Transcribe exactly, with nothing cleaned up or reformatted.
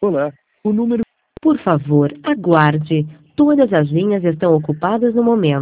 Olá, o número Por favor, aguarde. Todas as linhas estão ocupadas no momento.